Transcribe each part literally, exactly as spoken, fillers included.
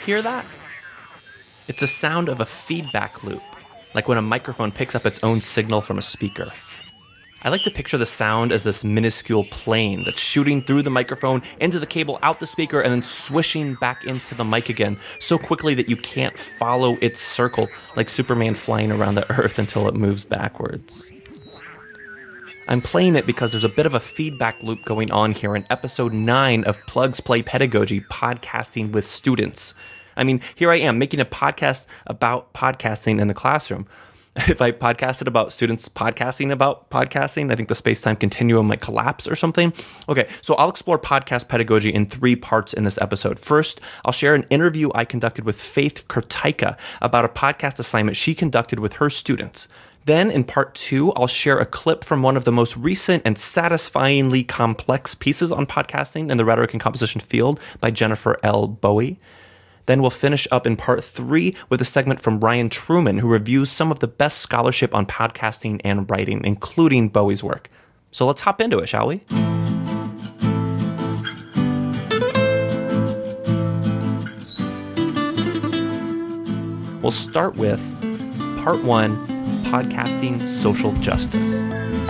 hear that? It's a sound of a feedback loop, like when a microphone picks up its own signal from a speaker. I like to picture the sound as this minuscule plane that's shooting through the microphone, into the cable, out the speaker, and then swishing back into the mic again so quickly that you can't follow its circle, like Superman flying around the Earth until it moves backwards. I'm playing it because there's a bit of a feedback loop going on here in episode nine of Plugs Play Pedagogy, podcasting with students. I mean, here I am making a podcast about podcasting in the classroom. If I podcasted about students podcasting about podcasting, I think the space-time continuum might collapse or something. Okay, so I'll explore podcast pedagogy in three parts in this episode. First, I'll share an interview I conducted with Faith Kurtyka about a podcast assignment she conducted with her students. Then, in part two, I'll share a clip from one of the most recent and satisfyingly complex pieces on podcasting in the rhetoric and composition field by Jennifer L. Bowie. Then we'll finish up in part three with a segment from Ryan Truman, who reviews some of the best scholarship on podcasting and writing, including Bowie's work. So let's hop into it, shall we? We'll start with part one, podcasting social justice.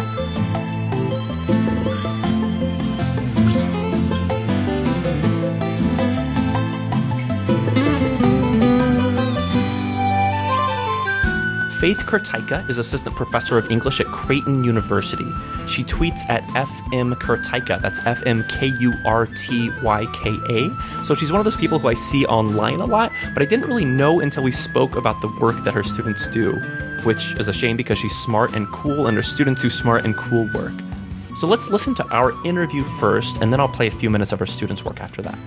Faith Kurtyka is assistant professor of English at Creighton University. She tweets at F M Kurtyka, that's F M K U R T Y K A. So she's one of those people who I see online a lot, but I didn't really know until we spoke about the work that her students do, which is a shame because she's smart and cool and her students do smart and cool work. So let's listen to our interview first, and then I'll play a few minutes of her students' work after that.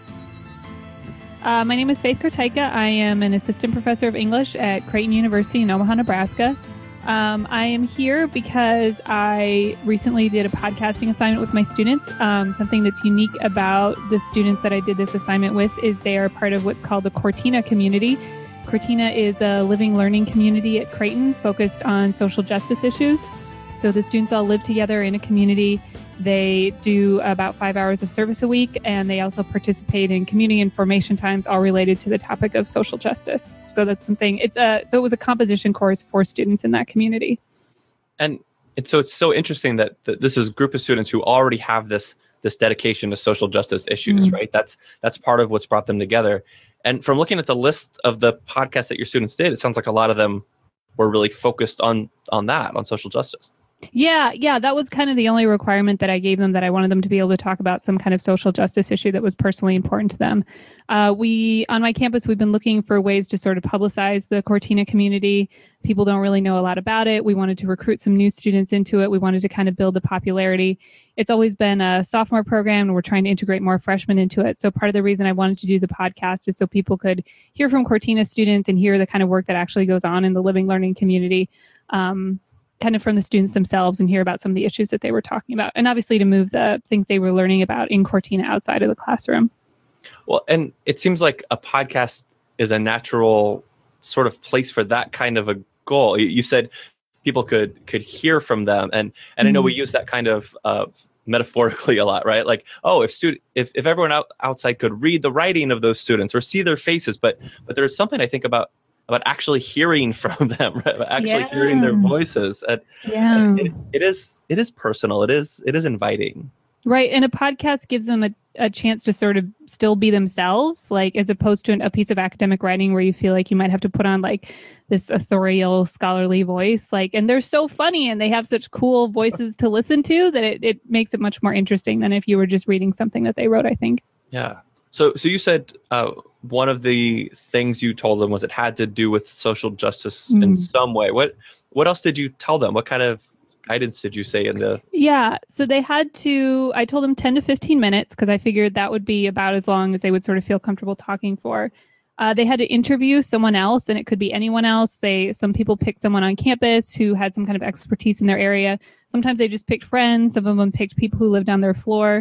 Uh, my name is Faith Kurtyka. I am an assistant professor of English at Creighton University in Omaha, Nebraska. Um, I am here because I recently did a podcasting assignment with my students. Um, something that's unique about the students that I did this assignment with is they are part of what's called the Cortina community. Cortina is a living learning community at Creighton focused on social justice issues. So the students all live together in a community. They do about five hours of service a week, and they also participate in community information times, all related to the topic of social justice. So that's something. It's a so it was a composition course for students in that community. And it's so it's so interesting that, that this is a group of students who already have this this dedication to social justice issues, mm-hmm. right? That's that's part of what's brought them together. And from looking at the list of the podcasts that your students did, it sounds like a lot of them were really focused on on that, on social justice. Yeah, yeah, that was kind of the only requirement that I gave them, that I wanted them to be able to talk about some kind of social justice issue that was personally important to them. Uh, we, on my campus, we've been looking for ways to sort of publicize the Cortina community. People don't really know a lot about it. We wanted to recruit some new students into it. We wanted to kind of build the popularity. It's always been a sophomore program, and we're trying to integrate more freshmen into it. So part of the reason I wanted to do the podcast is so people could hear from Cortina students and hear the kind of work that actually goes on in the living learning community. Um, kind of from the students themselves, and hear about some of the issues that they were talking about. And obviously to move the things they were learning about in Cortina outside of the classroom. Well, and it seems like a podcast is a natural sort of place for that kind of a goal. You said people could could hear from them. And and mm-hmm. I know we use that kind of uh, metaphorically a lot, right? Like, oh, if student, if, if everyone out, outside could read the writing of those students or see their faces, but but there's something I think about about actually hearing from them, right? Actually yeah. hearing their voices. And, yeah. and it, it is it is personal. It is it is inviting. Right. And a podcast gives them a, a chance to sort of still be themselves, like as opposed to an, a piece of academic writing where you feel like you might have to put on like this authorial scholarly voice. Like, and they're so funny and they have such cool voices to listen to that it, it makes it much more interesting than if you were just reading something that they wrote, I think. Yeah. So so you said uh, one of the things you told them was it had to do with social justice mm. in some way. What what else did you tell them? What kind of guidance did you say in the... Yeah, so they had to, I told them ten to fifteen minutes because I figured that would be about as long as they would sort of feel comfortable talking for. Uh, they had to interview someone else, and it could be anyone else. They, some people picked someone on campus who had some kind of expertise in their area. Sometimes they just picked friends. Some of them picked people who lived on their floor.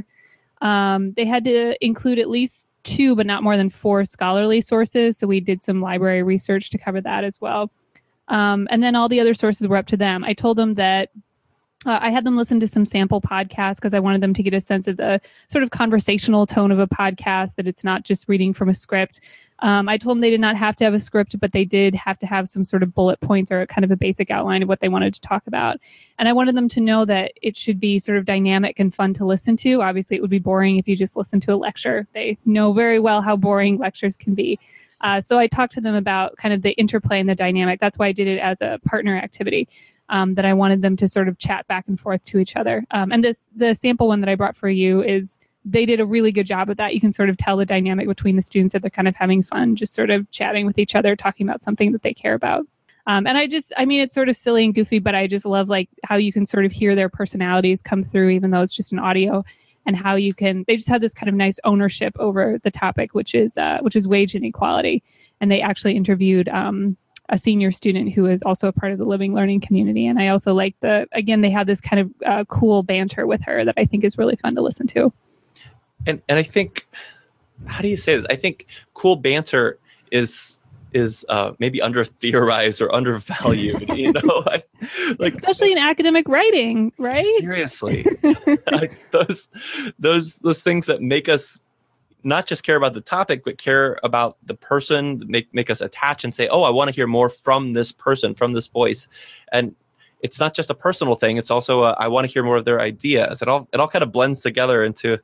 Um, they had to include at least two, but not more than four scholarly sources. So we did some library research to cover that as well. Um, and then all the other sources were up to them. I told them that uh, I had them listen to some sample podcasts because I wanted them to get a sense of the sort of conversational tone of a podcast, that it's not just reading from a script. Um, I told them they did not have to have a script, but they did have to have some sort of bullet points or kind of a basic outline of what they wanted to talk about. And I wanted them to know that it should be sort of dynamic and fun to listen to. Obviously, it would be boring if you just listen to a lecture. They know very well how boring lectures can be. Uh, so I talked to them about kind of the interplay and the dynamic. That's why I did it as a partner activity, um, that I wanted them to sort of chat back and forth to each other. Um, and this the sample one that I brought for you is they did a really good job with that. You can sort of tell the dynamic between the students that they're kind of having fun, just sort of chatting with each other, talking about something that they care about. Um, and I just, I mean, it's sort of silly and goofy, but I just love like how you can sort of hear their personalities come through, even though it's just an audio, and how you can, they just have this kind of nice ownership over the topic, which is, uh, which is wage inequality. And they actually interviewed um, a senior student who is also a part of the Living Learning community. And I also like the, again, they have this kind of uh, cool banter with her that I think is really fun to listen to. And and I think, how do you say this? I think cool banter is is uh, maybe under theorized or undervalued. You know, I, like especially in academic writing, right? Seriously, like those those those things that make us not just care about the topic, but care about the person, make make us attach and say, oh, I want to hear more from this person, from this voice, and it's not just a personal thing. It's also a, I want to hear more of their ideas. It all it all kind of blends together into.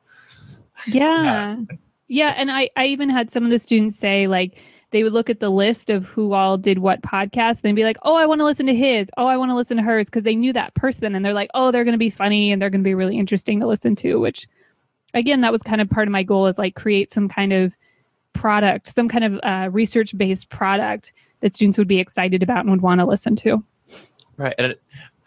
Yeah. Yeah. And I, I even had some of the students say, like, they would look at the list of who all did what podcast and be like, oh, I want to listen to his. Oh, I want to listen to hers, because they knew that person. And they're like, oh, they're going to be funny and they're going to be really interesting to listen to, which, again, that was kind of part of my goal, is like create some kind of product, some kind of uh, research-based product that students would be excited about and would want to listen to. Right. And it,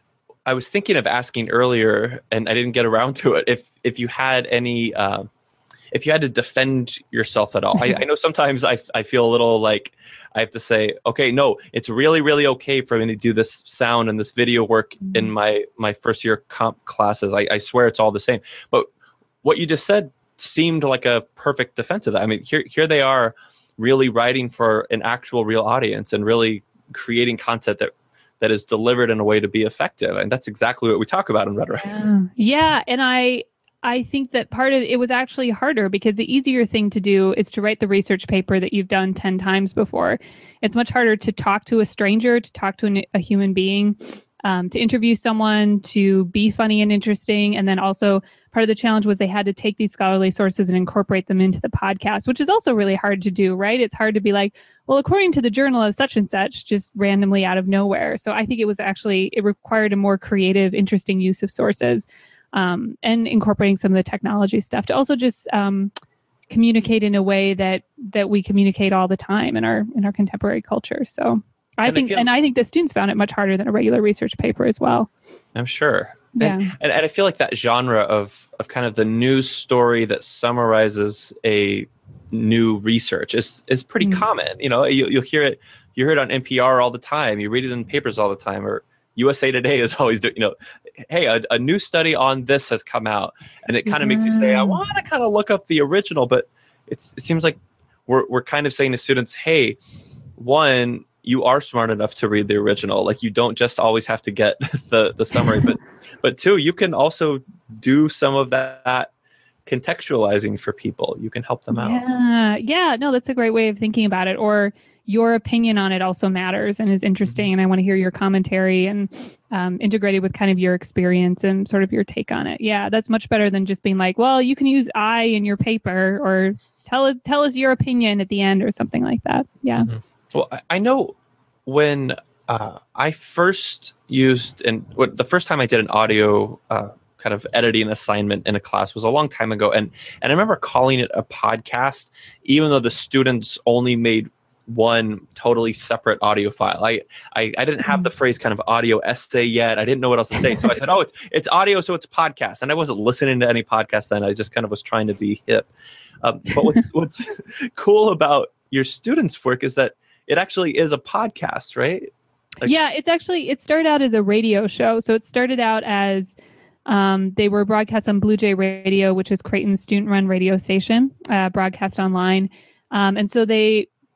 I was thinking of asking earlier, and I didn't get around to it, if if you had any... Uh, if you had to defend yourself at all. I, I know sometimes I I feel a little like I have to say, okay, no, it's really, really okay for me to do this sound and this video work mm-hmm. in my, my first year comp classes. I, I swear it's all the same. But what you just said seemed like a perfect defense of that. I mean, here here they are really writing for an actual real audience and really creating content that that is delivered in a way to be effective. And that's exactly what we talk about in rhetoric. Yeah, yeah. And I I think that part of it was actually harder, because the easier thing to do is to write the research paper that you've done ten times before. It's much harder to talk to a stranger, to talk to an, a human being, um, to interview someone, to be funny and interesting. And then also part of the challenge was they had to take these scholarly sources and incorporate them into the podcast, which is also really hard to do, right? It's hard to be like, well, according to the journal of such and such, just randomly out of nowhere. So I think it was actually, it required a more creative, interesting use of sources. Um, and incorporating some of the technology stuff to also just um, communicate in a way that that we communicate all the time in our in our contemporary culture. So I and think, again, and I think the students found it much harder than a regular research paper as well. I'm sure. Yeah. And, and, and I feel like that genre of of kind of the news story that summarizes a new research is is pretty mm-hmm. common. You know, you, you'll hear it. You hear it on N P R all the time. You read it in papers all the time, or U S A Today is always doing, you know, hey, a, a new study on this has come out, and it kind of yeah. makes you say, I want to kind of look up the original, but it's it seems like we're we're kind of saying to students, hey, one, you are smart enough to read the original, like you don't just always have to get the the summary, but but two, you can also do some of that, that contextualizing for people. You can help them out. Yeah, yeah, no, that's a great way of thinking about it. Or your opinion on it also matters and is interesting, and I want to hear your commentary and um, integrated with kind of your experience and sort of your take on it. Yeah, that's much better than just being like, well, you can use I in your paper, or tell us tell us your opinion at the end or something like that. Yeah. Mm-hmm. Well, I know when uh, I first used, and what the first time I did an audio uh, kind of editing assignment in a class was a long time ago, and and I remember calling it a podcast, even though the students only made one totally separate audio file. I, I I didn't have the phrase kind of audio essay yet. I didn't know what else to say. So I said, oh, it's it's audio, so it's podcast. And I wasn't listening to any podcast then. I just kind of was trying to be hip. Um, but what's, what's cool about your students' work is that it actually is a podcast, right? Like, yeah, it's actually, it started out as a radio show. So it started out as um, they were broadcast on Blue Jay Radio, which is Creighton's student-run radio station, uh, broadcast online. Um, and so they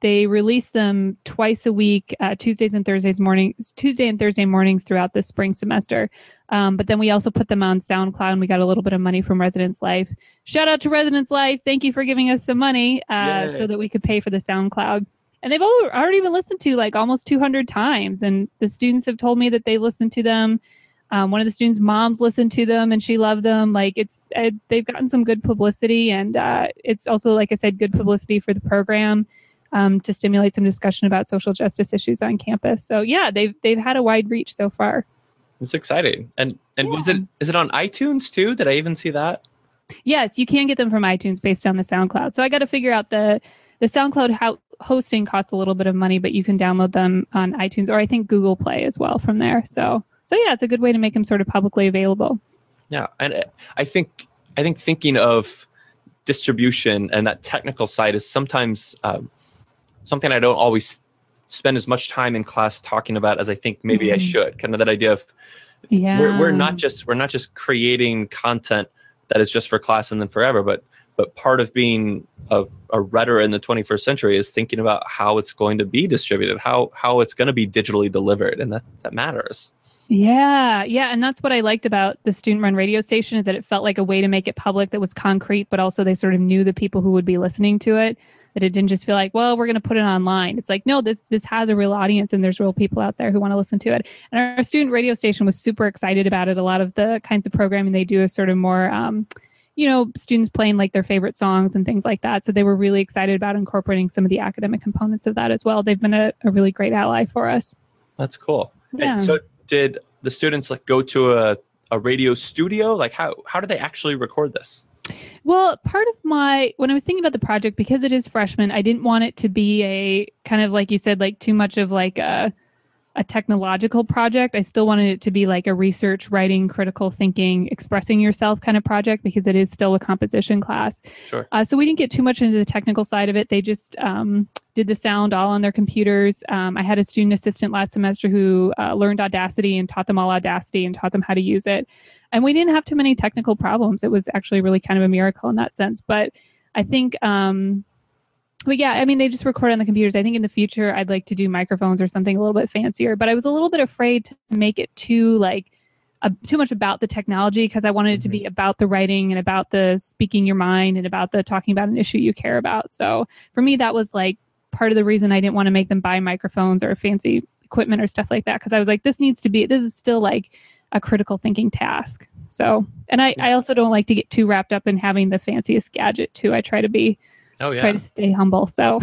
they release them twice a week, uh, Tuesdays and Thursdays mornings, Tuesday and Thursday mornings throughout the spring semester. Um, but then we also put them on SoundCloud, and we got a little bit of money from Residence Life. Shout out to Residence Life. Thank you for giving us some money uh, so that we could pay for the SoundCloud. And they've all, already been listened to like almost two hundred times. And the students have told me that they listened to them. Um, one of the students' moms listened to them and she loved them. Like it's, it, they've gotten some good publicity, and uh, it's also, like I said, good publicity for the program um, to stimulate some discussion about social justice issues on campus. So yeah, they've they've had a wide reach so far. It's exciting. And and Yeah. was it is it on iTunes too? Did I even see that? Yes, you can get them from iTunes based on the SoundCloud. So I got to figure out the the SoundCloud how hosting costs a little bit of money, but you can download them on iTunes, or I think Google Play as well from there. So. So yeah, it's a good way to make them sort of publicly available. Yeah, and I think I think thinking of distribution and that technical side is sometimes um, something I don't always spend as much time in class talking about as I think maybe mm-hmm. I should. Kind of that idea of yeah, we're, we're not just we're not just creating content that is just for class and then forever, but but part of being a, a Redder in the twenty-first century is thinking about how it's going to be distributed, how how it's going to be digitally delivered, and that that matters. Yeah, yeah. And that's what I liked about the student-run radio station, is that it felt like a way to make it public that was concrete, but also they sort of knew the people who would be listening to it, that it didn't just feel like, well, we're going to put it online. It's like, no, this this has a real audience and there's real people out there who want to listen to it. And our student radio station was super excited about it. A lot of the kinds of programming they do is sort of more, um, you know, students playing like their favorite songs and things like that. So they were really excited about incorporating some of the academic components of that as well. They've been a, a really great ally for us. That's cool. Yeah. And so did the students like go to a, a radio studio? Like how, how do they actually record this? Well, part of my, when I was thinking about the project, because it is freshman, I didn't want it to be a kind of, like you said, like too much of like a, a technological project. I still wanted it to be like a research, writing, critical thinking, expressing yourself kind of project, because it is still a composition class. Sure. Uh, so we didn't get too much into the technical side of it. They just um, did the sound all on their computers. Um, I had a student assistant last semester who uh, learned Audacity and taught them all Audacity and taught them how to use it. And we didn't have too many technical problems. It was actually really kind of a miracle in that sense. But I think... Um, But yeah, I mean, they just record on the computers. I think in the future, I'd like to do microphones or something a little bit fancier. But I was a little bit afraid to make it too like uh, too much about the technology, because I wanted it to be about the writing and about the speaking your mind and about the talking about an issue you care about. So for me, that was like part of the reason I didn't want to make them buy microphones or fancy equipment or stuff like that, because I was like, this needs to be, this is still like a critical thinking task. So, and I, I also don't like to get too wrapped up in having the fanciest gadget too. I try to be Oh, yeah. Try to stay humble. So,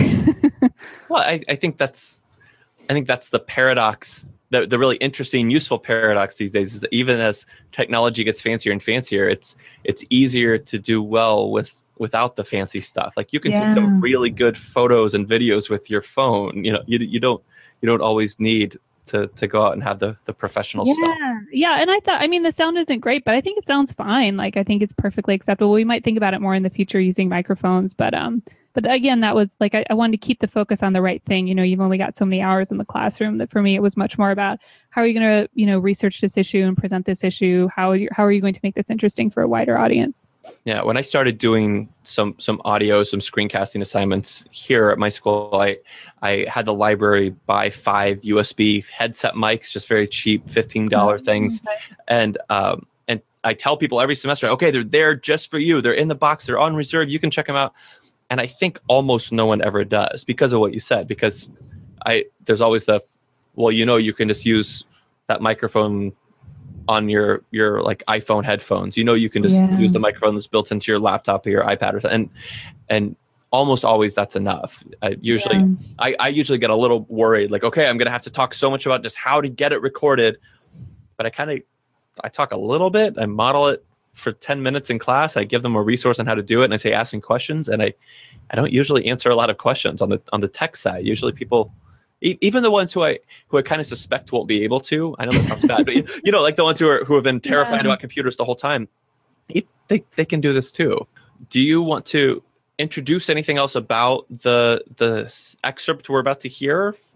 well, I, I think that's, I think that's the paradox, the, the really interesting, useful paradox these days is that even as technology gets fancier and fancier, it's, it's easier to do well with, without the fancy stuff. Like you can Yeah. take some really good photos and videos with your phone. You know, you, you don't, you don't always need to, to go out and have the, the professional yeah. stuff. Yeah. And I thought, I mean, the sound isn't great, but I think it sounds fine. Like, I think it's perfectly acceptable. We might think about it more in the future using microphones, but, um, but again, that was like, I, I wanted to keep the focus on the right thing. You know, you've only got so many hours in the classroom, that for me, it was much more about how are you going to, you know, research this issue and present this issue? How are you, how are you going to make this interesting for a wider audience? Yeah, when I started doing some some audio, some screencasting assignments here at my school, I I had the library buy five U S B headset mics, just very cheap, fifteen dollars things, Okay. and um and I tell people every semester, okay, they're there just for you. They're in the box. They're on reserve. You can check them out. And I think almost no one ever does because of what you said. Because I there's always the, well, you know, you can just use that microphone on your your like iPhone headphones. You know, you can just Yeah. use the microphone that's built into your laptop or your iPad or something. And and almost always that's enough. I usually Yeah. I, I usually get a little worried, like, okay, I'm gonna have to talk so much about just how to get it recorded. But I kind of I talk a little bit, I model it for ten minutes in class. I give them a resource on how to do it, and I say ask me questions. And I I don't usually answer a lot of questions on the on the tech side. Usually people, even the ones who I who I kind of suspect won't be able to. I know that sounds bad, but you know, like the ones who are who have been terrified Yeah. about computers the whole time, it, they they can do this too. Do you want to introduce anything else about the the excerpt we're about to hear?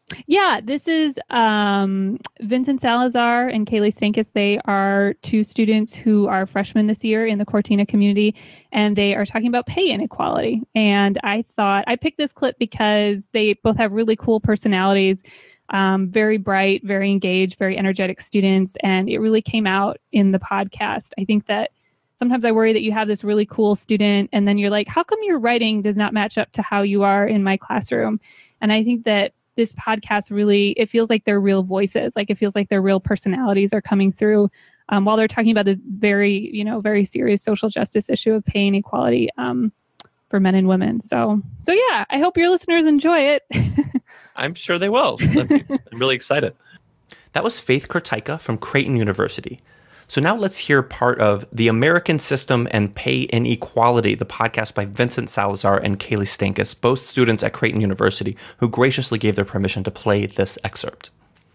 Yeah, this is um, Vincent Salazar and Kaylee Stankus. They are two students who are freshmen this year in the Cortina community, and they are talking about pay inequality. And I thought I picked this clip because they both have really cool personalities, um, very bright, very engaged, very energetic students, and it really came out in the podcast. I think that sometimes I worry that you have this really cool student, and then you're like, how come your writing does not match up to how you are in my classroom? And I think that this podcast really, it feels like they're real voices. Like it feels like their real personalities are coming through um, while they're talking about this very, you know, very serious social justice issue of pay inequality um, for men and women. So, so yeah, I hope your listeners enjoy it. I'm sure they will. I'm really excited. That was Faith Kurtyka from Creighton University. So now let's hear part of The American System and Pay Inequality, the podcast by Vincent Salazar and Kaylee Stankus, both students at Creighton University, who graciously gave their permission to play this excerpt.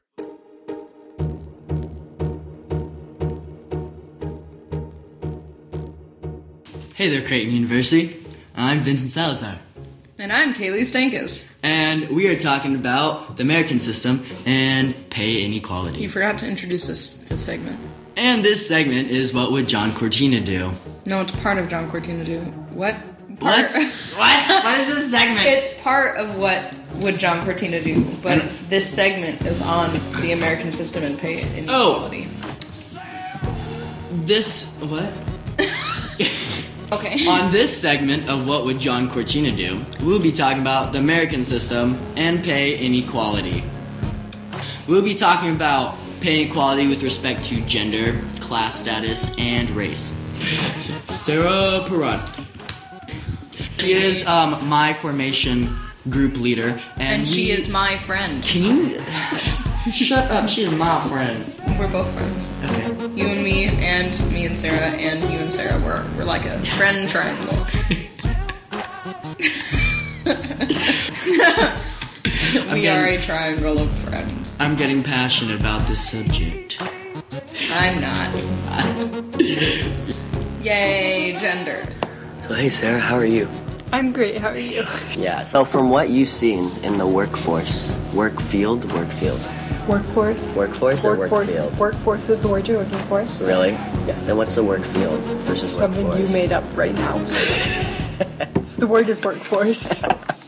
Hey there, Creighton University. I'm Vincent Salazar. And I'm Kaylee Stankus. And we are talking about the American system and pay inequality. You forgot to introduce this, this segment. And this segment is What Would John Cortina Do? No, it's part of John Cortina Do. What? Part? What? What? What is this segment? It's part of What Would John Cortina Do, but and this segment is on the American system and pay inequality. Oh. This, what? Okay. On this segment of What Would John Cortina Do, we'll be talking about the American system and pay inequality. We'll be talking about pay inequality with respect to gender, class status, and race. Sarah Perron. She is um, my formation group leader. And, and she we, is my friend. Can you... Shut up, she is my friend. We're both friends. Okay. You and me, and me and Sarah, and you and Sarah, we're, we're like a friend triangle. We are a triangle of friends. I'm getting passionate about this subject. I'm not. Yay, gender. So hey Sarah, how are you? I'm great. How are you? Yeah, so from what you've seen in the workforce, work field, work field. Workforce. Workforce or workforce. work field? Workforce is the word you're looking for. Really? Yes. Then what's the work field versus Something workforce? you made up right now. It's, the word is workforce.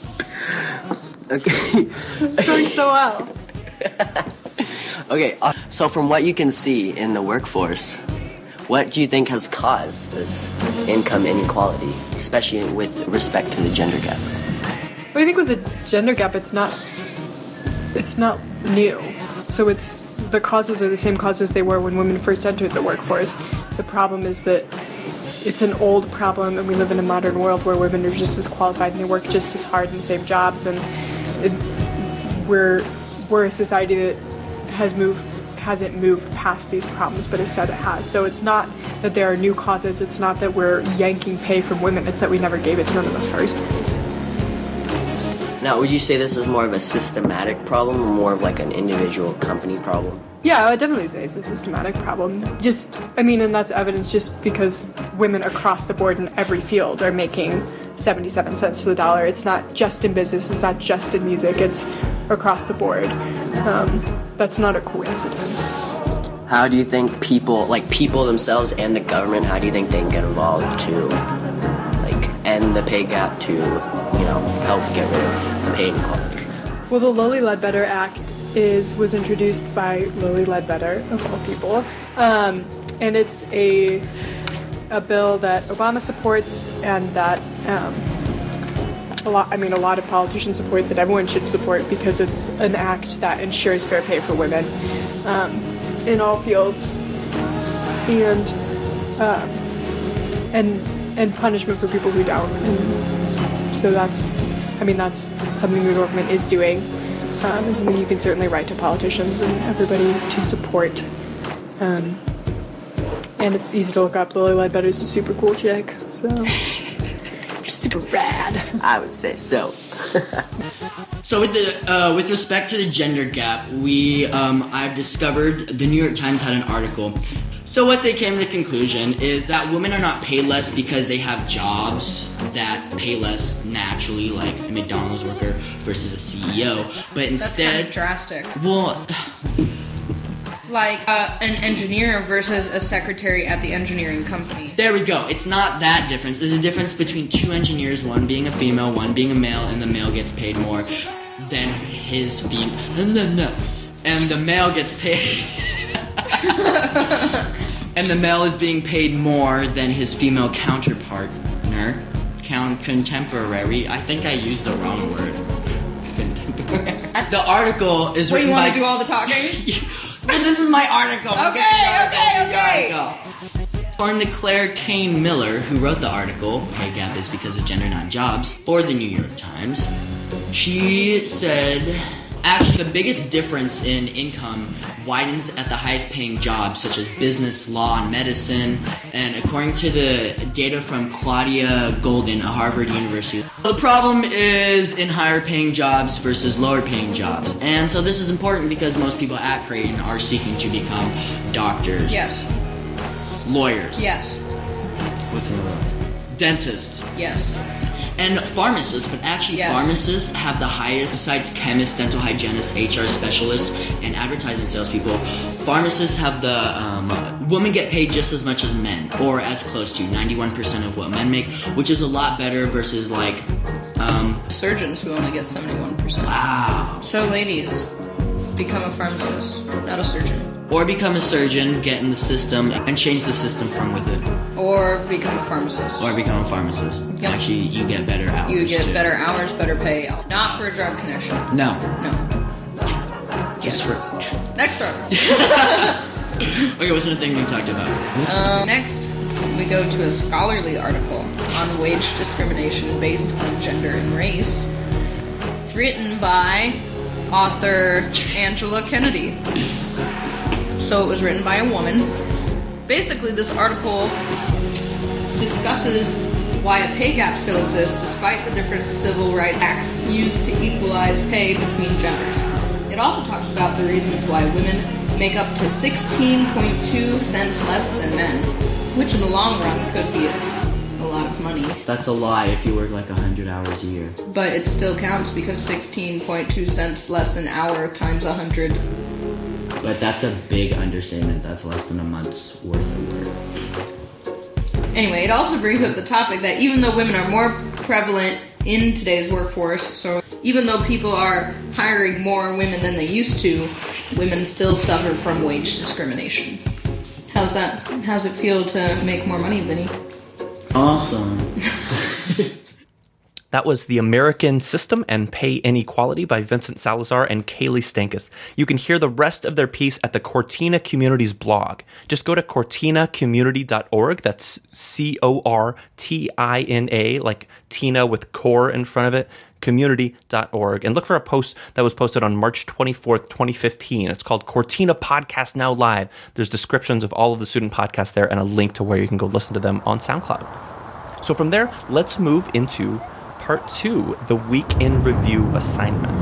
Okay. This is going so well. Okay, uh, so from what you can see in the workforce, what do you think has caused this income inequality, especially with respect to the gender gap? Well, I think with the gender gap, it's not, it's not new. So it's, the causes are the same causes they were when women first entered the workforce. The problem is that it's an old problem, and we live in a modern world where women are just as qualified and they work just as hard in the same jobs, and it, we're we're a society that has moved hasn't moved past these problems, but has said it has. So it's not that there are new causes. It's not that we're yanking pay from women. It's that we never gave it to them in the first place. Now, would you say this is more of a systematic problem or more of like an individual company problem? Yeah, I would definitely say it's a systematic problem. Just, I mean, and that's evidence just because women across the board in every field are making seventy-seven cents to the dollar. It's not just in business, it's not just in music, it's across the board. Um, that's not a coincidence. How do you think people, like people themselves and the government, how do you think they can get involved to like end the pay gap, to, you know, help get rid of pay inequality? Well, the Lilly Ledbetter Act is was introduced by Lilly Ledbetter, of all people, um, and it's a a bill that Obama supports and that um, a lot. I mean, a lot of politicians support, that everyone should support, because it's an act that ensures fair pay for women um, in all fields, and um, and and punishment for people who don't. And so that's, I mean, that's something the government is doing. Um, and something you can certainly write to politicians and everybody to support. Um, and it's easy to look up. Lilly Ledbetter's a super cool chick, so she's super rad. I would say so. So with the uh, with respect to the gender gap, we um, I've discovered the New York Times had an article. So what they came to the conclusion is that women are not paid less because they have jobs that pay less naturally, like a McDonald's worker versus a C E O, but instead, That's kind of drastic. well, Like uh, an engineer versus a secretary at the engineering company. there we go. It's not that difference. There's a difference between two engineers, one being a female, one being a male, and the male gets paid more than his female. No, no, and the male gets paid. And the male is being paid more than his female counterpartner, count contemporary. I think I used the wrong word. Contemporary. The article is Wait, written you want by. to do all the talking? Well, this is my article. We'll Okay, get to the article. okay, The okay. article. According to Claire Kane Miller, who wrote the article, Pay Gap is Because of Gender Not Jobs, for the New York Times, she said, actually the biggest difference in income widens at the highest paying jobs such as business, law, and medicine. And according to the data from Claudia Golden at Harvard University, the problem is in higher paying jobs versus lower paying jobs. And so this is important because most people at Creighton are seeking to become doctors, Yes. lawyers, Yes. what's another one? Dentists, Yes. and pharmacists, but actually Yes. pharmacists have the highest, besides chemists, dental hygienists, H R specialists, and advertising salespeople. Pharmacists have the, um, women get paid just as much as men, or as close to ninety-one percent of what men make, which is a lot better versus like, um, Surgeons who only get seventy-one percent. wow. So ladies, become a pharmacist, not a surgeon. Or become a surgeon, get in the system, and change the system from within. Or become a pharmacist. Or become a pharmacist. Yep. Actually, you get better hours You get too. better hours, better pay. Not for a drug connection. No. No. Just Yes. for... Next article. Okay, what's the thing we talked about? Um, next, we go to a scholarly article on wage discrimination based on gender and race, written by author Angela Kennedy. So it was written by a woman. Basically, this article discusses why a pay gap still exists despite the different civil rights acts used to equalize pay between genders. It also talks about the reasons why women make up to sixteen point two cents less than men, which in the long run could be a lot of money. That's a lie if you work like one hundred hours a year. But it still counts because sixteen point two cents less an hour times one hundred. But that's a big understatement. That's less than a month's worth of work. Anyway, it also brings up the topic that even though women are more prevalent in today's workforce, so even though people are hiring more women than they used to, women still suffer from wage discrimination. How's that? How's it feel to make more money, Vinny? Awesome. That was The American System and Pay Inequality by Vincent Salazar and Kaylee Stankus. You can hear the rest of their piece at the Cortina Community's blog. Just go to cortina community dot org. That's C O R T I N A, like Tina with core in front of it, community dot org. And look for a post that was posted on March twenty-fourth, twenty fifteen. It's called Cortina Podcast Now Live. There's descriptions of all of the student podcasts there and a link to where you can go listen to them on SoundCloud. So from there, let's move into Part two, the Week in Review assignment.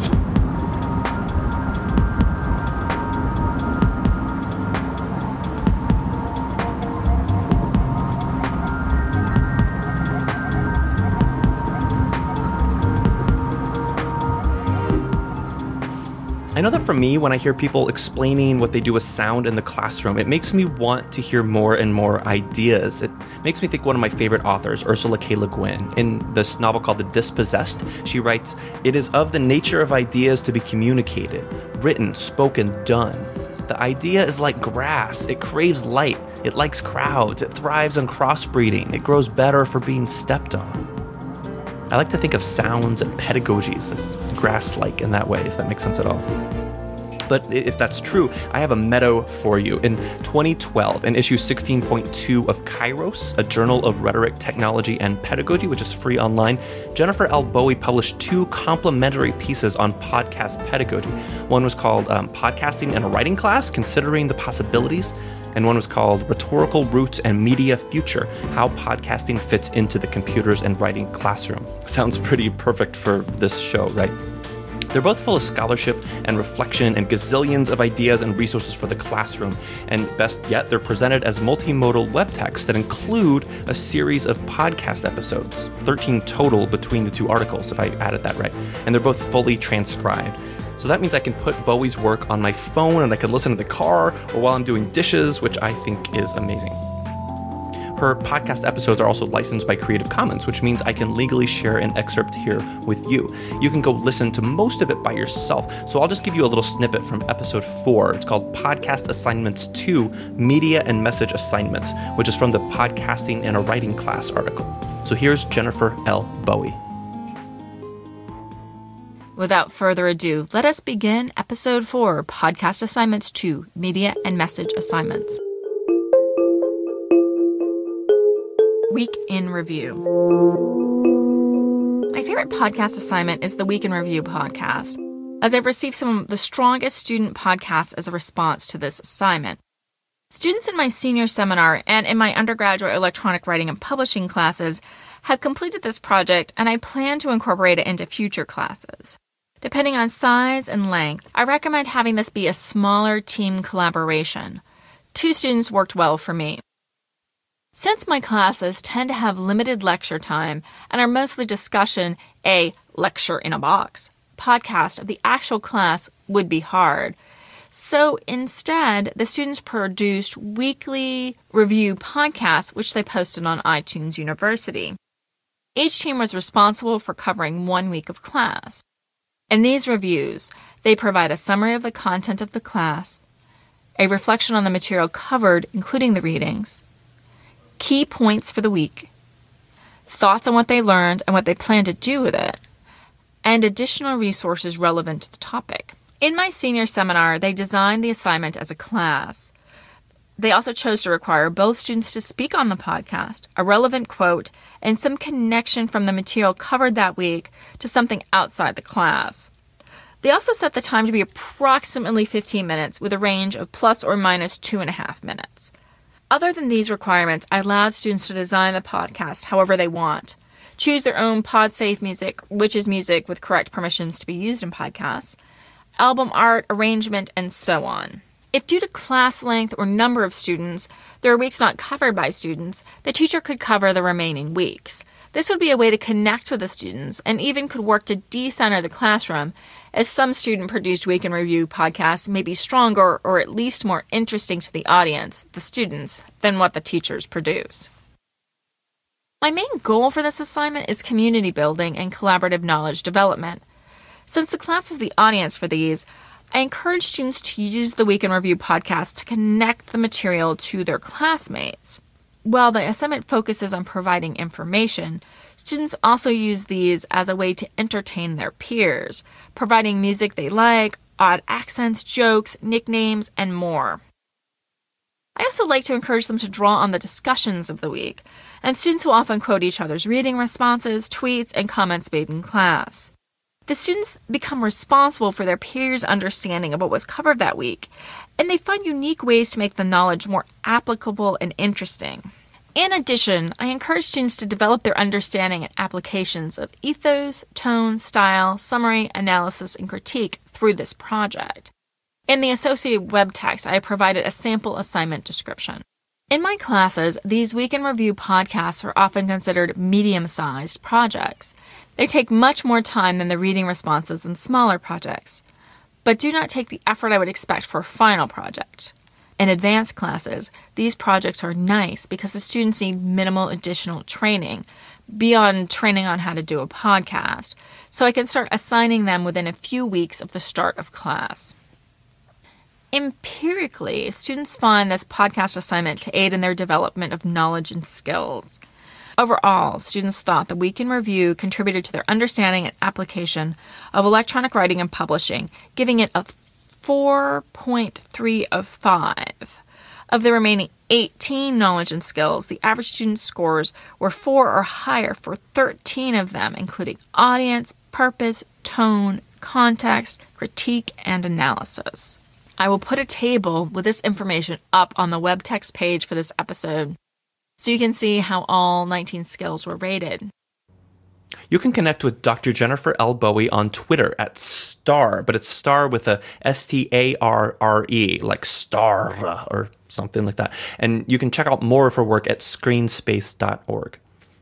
I know that for me, when I hear people explaining what they do with sound in the classroom, it makes me want to hear more and more ideas. It makes me think one of my favorite authors, Ursula K. Le Guin. In this novel called The Dispossessed, she writes, "It is of the nature of ideas to be communicated, written, spoken, done. The idea is like grass. It craves light. It likes crowds. It thrives on crossbreeding. It grows better for being stepped on." I like to think of sounds and pedagogies as grass-like in that way, if that makes sense at all. But if that's true, I have a meta for you. In twenty twelve, in issue sixteen point two of Kairos, a journal of rhetoric, technology, and pedagogy, which is free online, Jennifer L. Bowie published two complementary pieces on podcast pedagogy. One was called um, Podcasting in a Writing Class, Considering the Possibilities, and one was called Rhetorical Roots and Media Future, How Podcasting Fits into the Computers and Writing Classroom. Sounds pretty perfect for this show, right? They're both full of scholarship and reflection and gazillions of ideas and resources for the classroom. And best yet, they're presented as multimodal web texts that include a series of podcast episodes, thirteen total between the two articles, if I added that right. And they're both fully transcribed. So that means I can put Bowie's work on my phone and I can listen in the car or while I'm doing dishes, which I think is amazing. Her podcast episodes are also licensed by Creative Commons, which means I can legally share an excerpt here with you. You can go listen to most of it by yourself. So I'll just give you a little snippet from episode four. It's called Podcast Assignments two, Media and Message Assignments, which is from the Podcasting in a Writing Class article. So here's Jennifer L. Bowie. Without further ado, let us begin episode four, Podcast Assignments two, Media and Message Assignments. Week in Review. My favorite podcast assignment is the Week in Review podcast, as I've received some of the strongest student podcasts as a response to this assignment. Students in my senior seminar and in my undergraduate electronic writing and publishing classes have completed this project, and I plan to incorporate it into future classes. Depending on size and length, I recommend having this be a smaller team collaboration. Two students worked well for me. Since my classes tend to have limited lecture time and are mostly discussion, a lecture in a box podcast of the actual class would be hard. So instead, the students produced weekly review podcasts, which they posted on iTunes University. Each team was responsible for covering one week of class. In these reviews, they provide a summary of the content of the class, a reflection on the material covered, including the readings, key points for the week, thoughts on what they learned and what they plan to do with it, and additional resources relevant to the topic. In my senior seminar, they designed the assignment as a class. They also chose to require both students to speak on the podcast, a relevant quote, and some connection from the material covered that week to something outside the class. They also set the time to be approximately fifteen minutes with a range of plus or minus two and a half minutes. Other than these requirements, I allowed students to design the podcast however they want, choose their own pod-safe music, which is music with correct permissions to be used in podcasts, album art, arrangement, and so on. If due to class length or number of students, there are weeks not covered by students, the teacher could cover the remaining weeks. This would be a way to connect with the students and even could work to decenter the classroom, as some student-produced Week in Review podcasts may be stronger or at least more interesting to the audience, the students, than what the teachers produce. My main goal for this assignment is community building and collaborative knowledge development. Since the class is the audience for these, I encourage students to use the Week in Review podcast to connect the material to their classmates. While the assignment focuses on providing information, students also use these as a way to entertain their peers, providing music they like, odd accents, jokes, nicknames, and more. I also like to encourage them to draw on the discussions of the week, and students will often quote each other's reading responses, tweets, and comments made in class. The students become responsible for their peers' understanding of what was covered that week, and they find unique ways to make the knowledge more applicable and interesting. In addition, I encourage students to develop their understanding and applications of ethos, tone, style, summary, analysis, and critique through this project. In the associated web text, I have provided a sample assignment description. In my classes, these Week in Review podcasts are often considered medium-sized projects. They take much more time than the reading responses in smaller projects, but do not take the effort I would expect for a final project. In advanced classes, these projects are nice because the students need minimal additional training beyond training on how to do a podcast, so I can start assigning them within a few weeks of the start of class. Empirically, students find this podcast assignment to aid in their development of knowledge and skills. Overall, students thought the Week in Review contributed to their understanding and application of electronic writing and publishing, giving it a four point three of five. Of the remaining eighteen knowledge and skills, the average student's scores were four or higher for thirteen of them, including audience, purpose, tone, context, critique, and analysis. I will put a table with this information up on the web text page for this episode so you can see how all nineteen skills were rated. You can connect with Doctor Jennifer L. Bowie on Twitter at Star, but it's Star with a S T A R R E, like Star or something like that. And you can check out more of her work at screenspace dot org.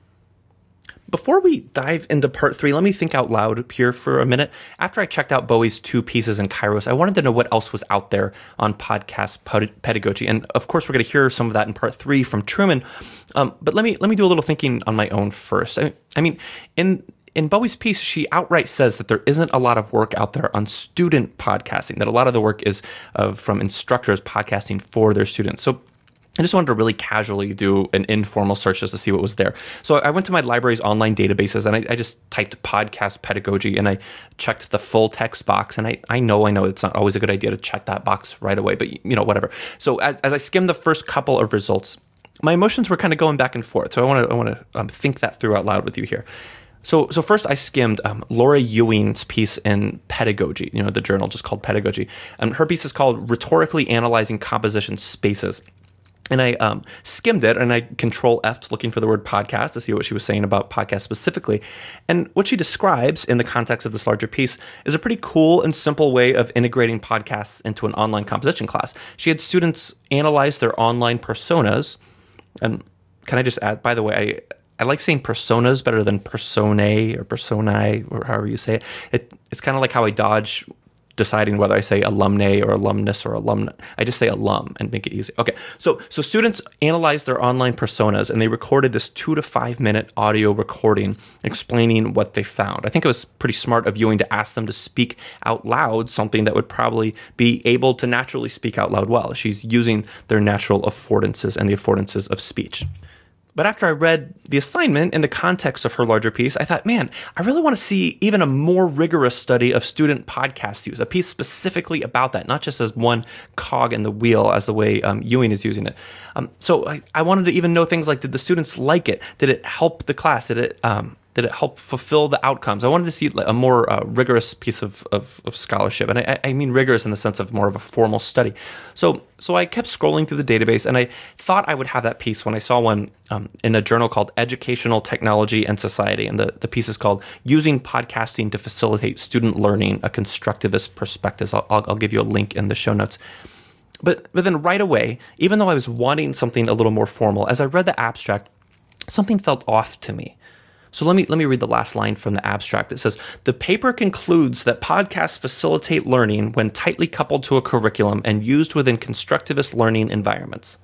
Before we dive into part three, let me think out loud here for a minute. After I checked out Bowie's two pieces in Kairos, I wanted to know what else was out there on podcast pedagogy. And of course, we're going to hear some of that in part three from Truman. Um, but let me let me do a little thinking on my own first. I, I mean, in in Bowie's piece, she outright says that there isn't a lot of work out there on student podcasting, that a lot of the work is uh, from instructors podcasting for their students. So I just wanted to really casually do an informal search just to see what was there. So I went to my library's online databases and I, I just typed podcast pedagogy and I checked the full text box. And I, I know, I know it's not always a good idea to check that box right away, but you know, whatever. So as, as I skimmed the first couple of results, my emotions were kind of going back and forth. So I want to I want to um, think that through out loud with you here. So so first I skimmed um, Laura Ewing's piece in Pedagogy, you know, the journal just called Pedagogy. And her piece is called Rhetorically Analyzing Composition Spaces. And I um, skimmed it and I control F'd looking for the word podcast to see what she was saying about podcast specifically. And what she describes in the context of this larger piece is a pretty cool and simple way of integrating podcasts into an online composition class. She had students analyze their online personas. And can I just add, by the way, I, I like saying personas better than personae or personae or however you say it. it it's kind of like how I dodge deciding whether I say alumni or alumnus or alumna. I just say alum and make it easy. Okay, so so students analyzed their online personas and they recorded this two to five minute audio recording explaining what they found. I think it was pretty smart of Ewing to ask them to speak out loud, something that would probably be able to naturally speak out loud well. She's using their natural affordances and the affordances of speech. But after I read the assignment in the context of her larger piece, I thought, man, I really want to see even a more rigorous study of student podcast use, a piece specifically about that, not just as one cog in the wheel as the way um, Ewing is using it. Um, so I, I wanted to even know things like, did the students like it? Did it help the class? Did it um, did it help fulfill the outcomes? I wanted to see a more uh, rigorous piece of, of, of scholarship. And I, I mean rigorous in the sense of more of a formal study. So so I kept scrolling through the database, and I thought I would have that piece when I saw one um, in a journal called Educational Technology and Society. And the, the piece is called Using Podcasting to Facilitate Student Learning, a Constructivist Perspective. I'll, I'll, I'll give you a link in the show notes. But, but then right away, even though I was wanting something a little more formal, as I read the abstract, something felt off to me. So let me let me read the last line from the abstract. It says, the paper concludes that podcasts facilitate learning when tightly coupled to a curriculum and used within constructivist learning environments.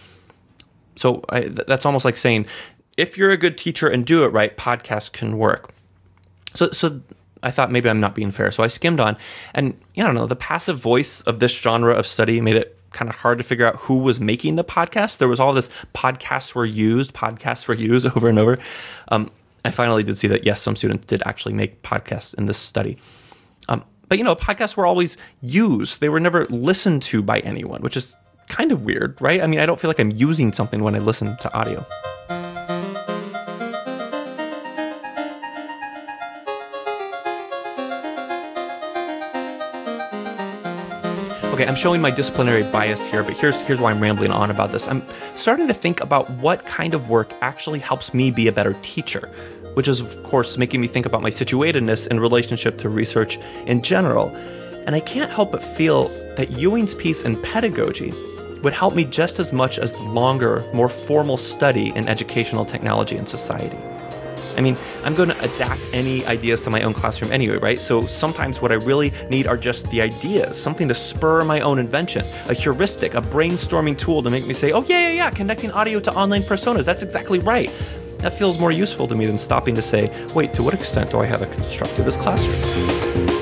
So I, that's almost like saying, if you're a good teacher and do it right, podcasts can work. So so I thought maybe I'm not being fair. So I skimmed on, and I don't know, the passive voice of this genre of study made it kind of hard to figure out who was making the podcast. There was all this podcasts were used, podcasts were used over and over. Um, I finally did see that, yes, some students did actually make podcasts in this study. Um, but, you know, podcasts were always used. They were never listened to by anyone, which is kind of weird, right? I mean, I don't feel like I'm using something when I listen to audio. Okay, I'm showing my disciplinary bias here, but here's here's why I'm rambling on about this. I'm starting to think about what kind of work actually helps me be a better teacher, which is, of course, making me think about my situatedness in relationship to research in general. And I can't help but feel that Ewing's piece in Pedagogy would help me just as much as the longer, more formal study in educational technology and society. I mean, I'm going to adapt any ideas to my own classroom anyway, right? So sometimes what I really need are just the ideas, something to spur my own invention, a heuristic, a brainstorming tool to make me say, oh, yeah, yeah, yeah, connecting audio to online personas, that's exactly right. That feels more useful to me than stopping to say, wait, to what extent do I have a constructivist classroom?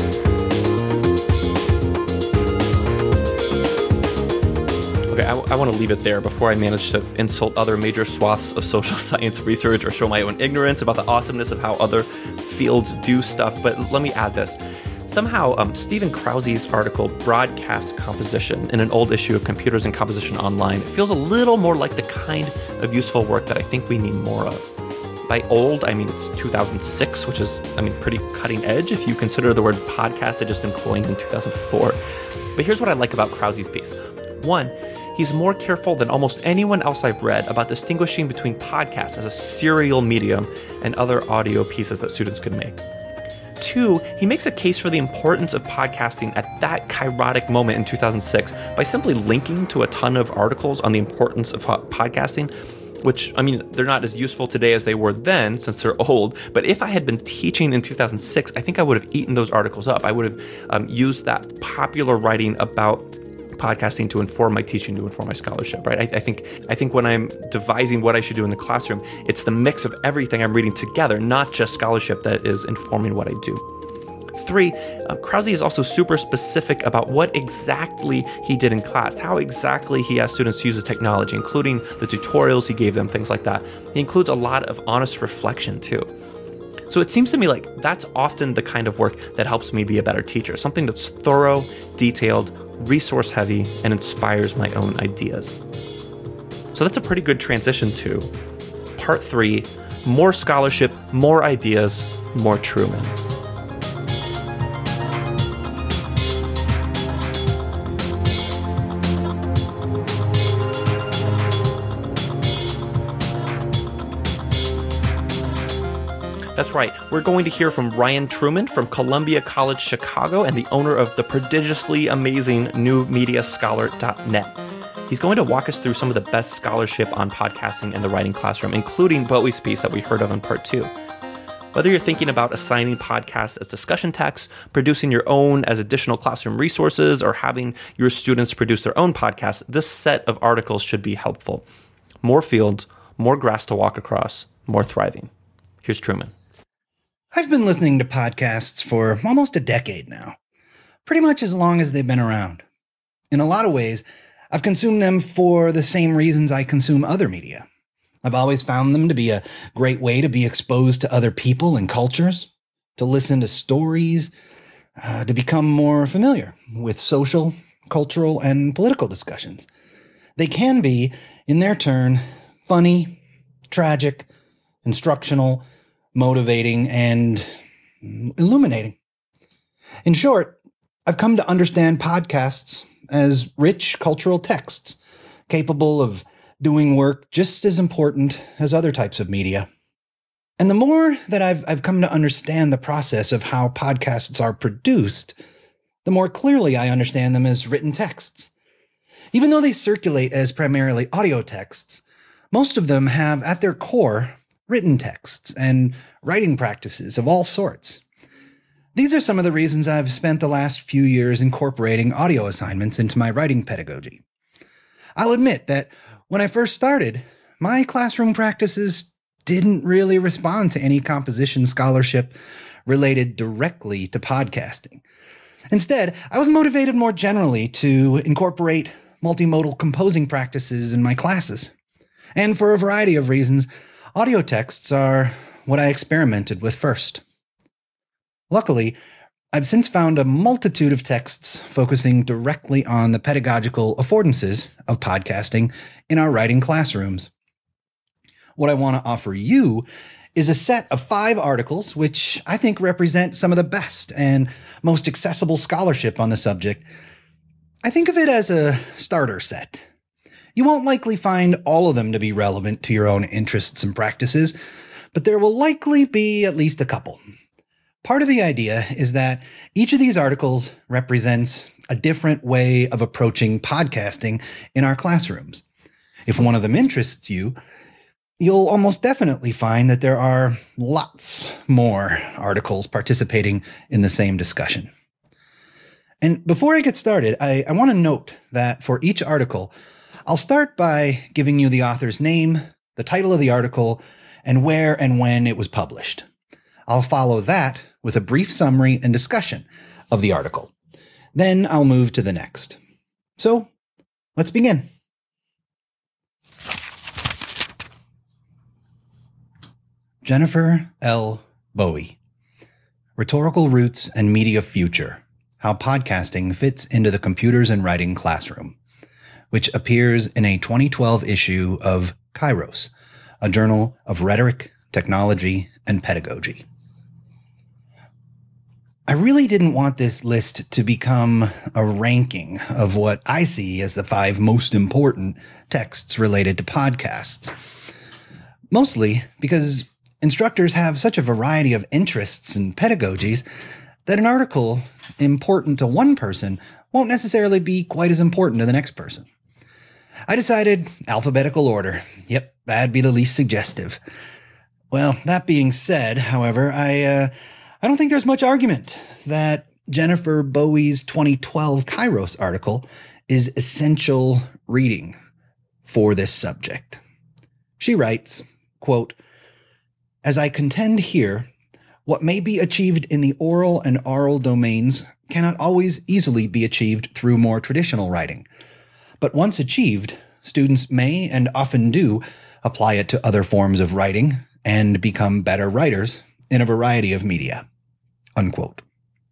Okay, I, I want to leave it there before I manage to insult other major swaths of social science research or show my own ignorance about the awesomeness of how other fields do stuff. But let me add this. Somehow, um, Stephen Krause's article, Broadcast Composition, in an old issue of Computers and Composition Online, feels a little more like the kind of useful work that I think we need more of. By old, I mean it's two thousand six, which is, I mean, pretty cutting edge if you consider the word podcast had just been coined in two thousand four. But here's what I like about Krause's piece. One, he's more careful than almost anyone else I've read about distinguishing between podcasts as a serial medium and other audio pieces that students could make. Two, he makes a case for the importance of podcasting at that kairotic moment in two thousand six by simply linking to a ton of articles on the importance of podcasting, which, I mean, they're not as useful today as they were then since they're old, but if I had been teaching in two thousand six, I think I would have eaten those articles up. I would have um, used that popular writing about podcasting to inform my teaching, to inform my scholarship, right? I, I think I think when I'm devising what I should do in the classroom, it's the mix of everything I'm reading together, not just scholarship, that is informing what I do. Three, uh, Krause is also super specific about what exactly he did in class, how exactly he asked students to use the technology, including the tutorials he gave them, things like that. He includes a lot of honest reflection too. So it seems to me like that's often the kind of work that helps me be a better teacher, something that's thorough, detailed, resource heavy, and inspires my own ideas. So that's a pretty good transition to part three, more scholarship, more ideas, more Truman. That's right, we're going to hear from Ryan Truman from Columbia College Chicago and the owner of the prodigiously amazing new media scholar dot net. He's going to walk us through some of the best scholarship on podcasting in the writing classroom, including Bowie's piece that we heard of in part two. Whether you're thinking about assigning podcasts as discussion texts, producing your own as additional classroom resources, or having your students produce their own podcasts, this set of articles should be helpful. More fields, more grass to walk across, more thriving. Here's Truman. I've been listening to podcasts for almost a decade now, pretty much as long as they've been around. In a lot of ways, I've consumed them for the same reasons I consume other media. I've always found them to be a great way to be exposed to other people and cultures, to listen to stories, uh, to become more familiar with social, cultural, and political discussions. They can be, in their turn, funny, tragic, instructional, motivating, and illuminating. In short, I've come to understand podcasts as rich cultural texts, capable of doing work just as important as other types of media. And the more that I've I've come to understand the process of how podcasts are produced, the more clearly I understand them as written texts. Even though they circulate as primarily audio texts, most of them have at their core written texts and writing practices of all sorts. These are some of the reasons I've spent the last few years incorporating audio assignments into my writing pedagogy. I'll admit that when I first started, my classroom practices didn't really respond to any composition scholarship related directly to podcasting. Instead, I was motivated more generally to incorporate multimodal composing practices in my classes. And for a variety of reasons, audio texts are what I experimented with first. Luckily, I've since found a multitude of texts focusing directly on the pedagogical affordances of podcasting in our writing classrooms. What I want to offer you is a set of five articles which I think represent some of the best and most accessible scholarship on the subject. I think of it as a starter set. You won't likely find all of them to be relevant to your own interests and practices, but there will likely be at least a couple. Part of the idea is that each of these articles represents a different way of approaching podcasting in our classrooms. If one of them interests you, you'll almost definitely find that there are lots more articles participating in the same discussion. And before I get started, I, I want to note that for each article, I'll start by giving you the author's name, the title of the article, and where and when it was published. I'll follow that with a brief summary and discussion of the article. Then I'll move to the next. So, let's begin. Jennifer L. Bowie, Rhetorical Roots and Media Future, How Podcasting Fits into the Computers and Writing Classroom, which appears in a twenty twelve issue of Kairos, a journal of rhetoric, technology, and pedagogy. I really didn't want this list to become a ranking of what I see as the five most important texts related to podcasts. Mostly because instructors have such a variety of interests and pedagogies that an article important to one person won't necessarily be quite as important to the next person. I decided alphabetical order. Yep, that'd be the least suggestive. Well, that being said, however, I uh, I don't think there's much argument that Jennifer Bowie's twenty twelve Kairos article is essential reading for this subject. She writes, quote, "As I contend here, what may be achieved in the oral and oral domains cannot always easily be achieved through more traditional writing. But once achieved, students may and often do apply it to other forms of writing and become better writers in a variety of media." Unquote.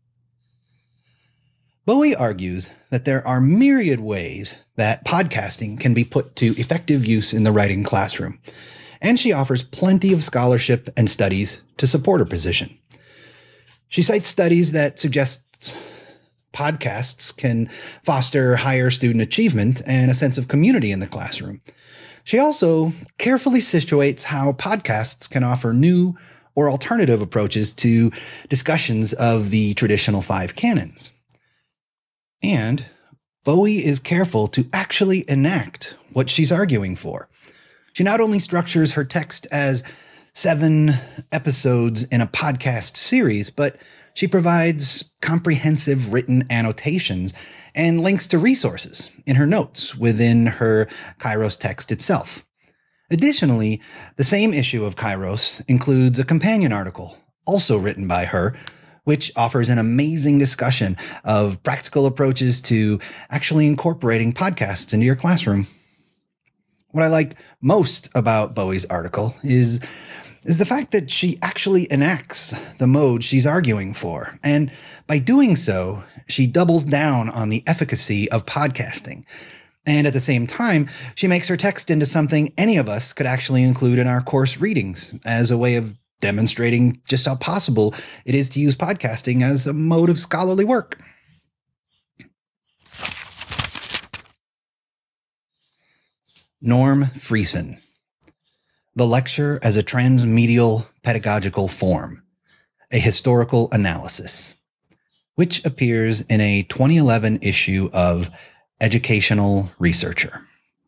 Bowie argues that there are myriad ways that podcasting can be put to effective use in the writing classroom, and she offers plenty of scholarship and studies to support her position. She cites studies that suggest podcasts can foster higher student achievement and a sense of community in the classroom. She also carefully situates how podcasts can offer new or alternative approaches to discussions of the traditional five canons. And Bowie is careful to actually enact what she's arguing for. She not only structures her text as seven episodes in a podcast series, but she provides comprehensive written annotations and links to resources in her notes within her Kairos text itself. Additionally, the same issue of Kairos includes a companion article, also written by her, which offers an amazing discussion of practical approaches to actually incorporating podcasts into your classroom. What I like most about Bowie's article is, is the fact that she actually enacts the mode she's arguing for. And by doing so, she doubles down on the efficacy of podcasting. And at the same time, she makes her text into something any of us could actually include in our course readings as a way of demonstrating just how possible it is to use podcasting as a mode of scholarly work. Norm Friesen, The Lecture as a Transmedial Pedagogical Form, a Historical Analysis, which appears in a twenty eleven issue of Educational Researcher.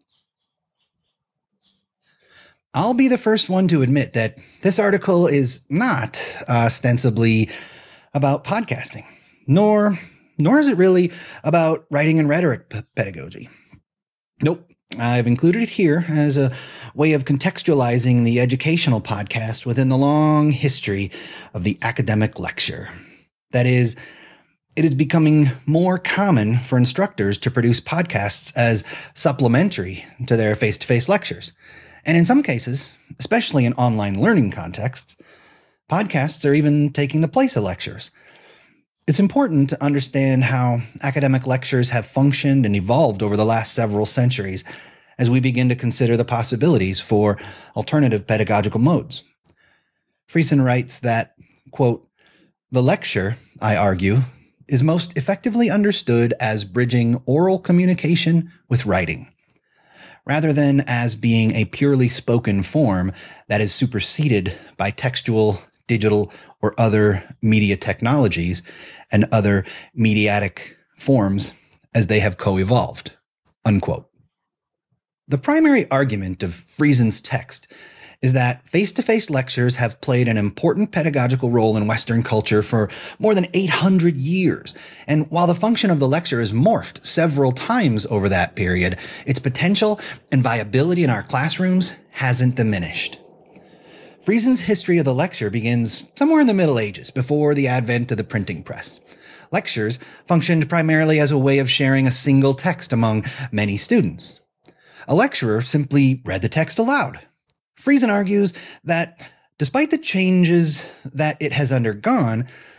I'll be the first one to admit that this article is not ostensibly about podcasting, nor, nor is it really about writing and rhetoric p- pedagogy. Nope. I've included it here as a way of contextualizing the educational podcast within the long history of the academic lecture. That is, it is becoming more common for instructors to produce podcasts as supplementary to their face-to-face lectures. And in some cases, especially in online learning contexts, podcasts are even taking the place of lectures. It's important to understand how academic lectures have functioned and evolved over the last several centuries as we begin to consider the possibilities for alternative pedagogical modes. Friesen writes that, quote, "The lecture, I argue, is most effectively understood as bridging oral communication with writing, rather than as being a purely spoken form that is superseded by textual, digital, or other media technologies and other mediatic forms as they have co-evolved." Unquote. The primary argument of Friesen's text is that face-to-face lectures have played an important pedagogical role in Western culture for more than eight hundred years. And while the function of the lecture has morphed several times over that period, its potential and viability in our classrooms hasn't diminished. Friesen's history of the lecture begins somewhere in the Middle Ages, before the advent of the printing press. Lectures functioned primarily as a way of sharing a single text among many students. A lecturer simply read the text aloud. Friesen argues that despite the changes that it has undergone,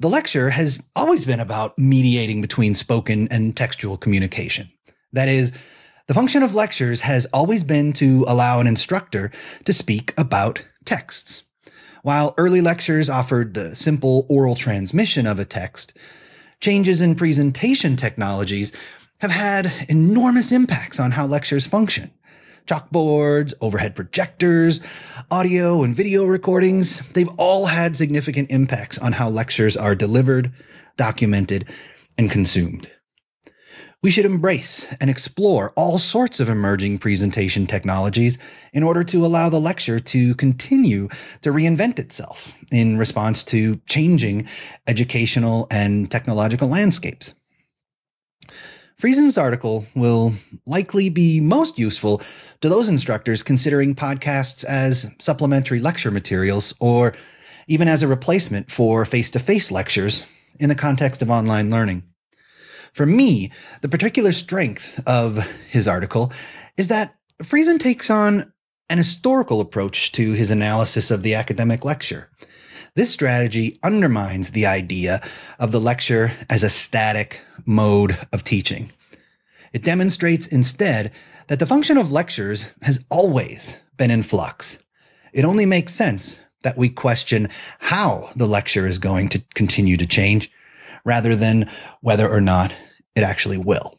The lecture has always been about mediating between spoken and textual communication. That is, the function of lectures has always been to allow an instructor to speak about texts. While early lectures offered the simple oral transmission of a text, changes in presentation technologies have had enormous impacts on how lectures function. Chalkboards, overhead projectors, audio and video recordings, they've all had significant impacts on how lectures are delivered, documented, and consumed. We should embrace and explore all sorts of emerging presentation technologies in order to allow the lecture to continue to reinvent itself in response to changing educational and technological landscapes. Friesen's article will likely be most useful to those instructors considering podcasts as supplementary lecture materials or even as a replacement for face-to-face lectures in the context of online learning. For me, the particular strength of his article is that Friesen takes on an historical approach to his analysis of the academic lecture. This strategy undermines the idea of the lecture as a static mode of teaching. It demonstrates instead that the function of lectures has always been in flux. It only makes sense that we question how the lecture is going to continue to change, rather than whether or not it actually will.